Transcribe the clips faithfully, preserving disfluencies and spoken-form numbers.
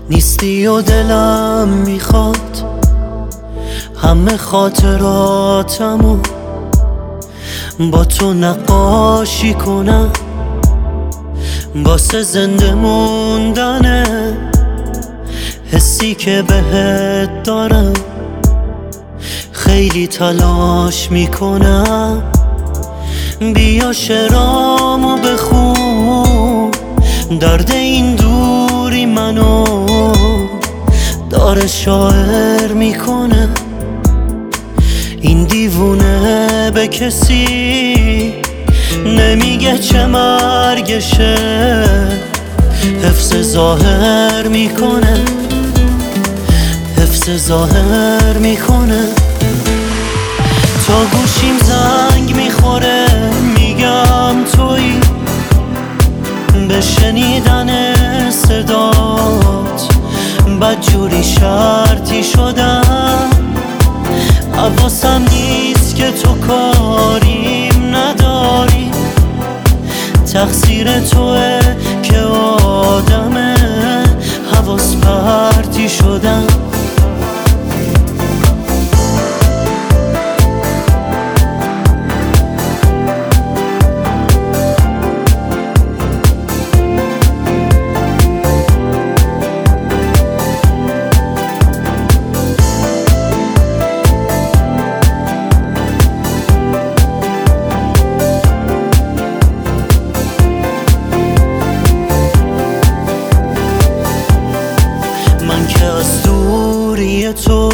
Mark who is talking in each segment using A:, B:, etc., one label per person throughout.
A: نیستی و دلم میخواد همه خاطراتمو با تو نقاشی کنم، واسه زنده موندنه حسی که بهت دارم. خیلی تلاش میکنم بیا شعرامو بخون، درد این دوری منو داره شاعر میکنه. این دیوونه به کسی نمیگه چه مرگشه، حفظ ظاهر میکنه، حفظ ظاهر میکنه. تا گوشیم زنگ میخوره میگم تویی، به شنیدن صدات بدجوری شرطی شدم. حواسم نیست که تو کاریم نداری، تقصیر توه که آدم حواس پرتی شدم. تو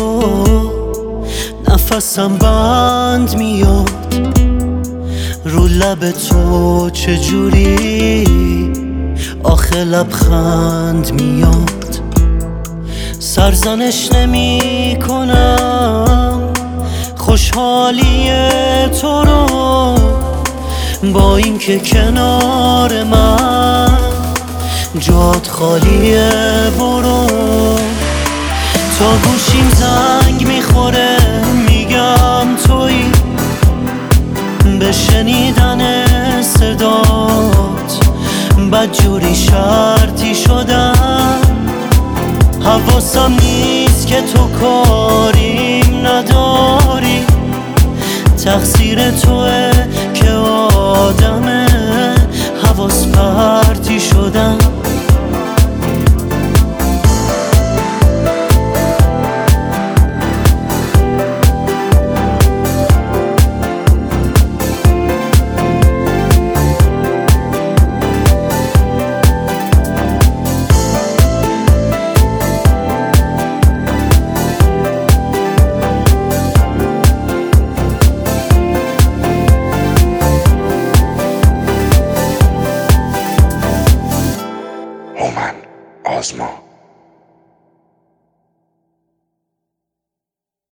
A: نفسم بند میاد، رو لب تو چجوری آخه لبخند میاد. سرزنش نمی کنم خوشحالی تو رو، با اینکه کنار من جات خالیه. برو تا گوشیم زنگ میخوره میگم تویی، به شنیدن صدات بدجوری شرطی شدم. حواسم نیست که تو کاریم نداری، تقصیر توه که آدم حواس پرتی شدم.
B: هومن آزما.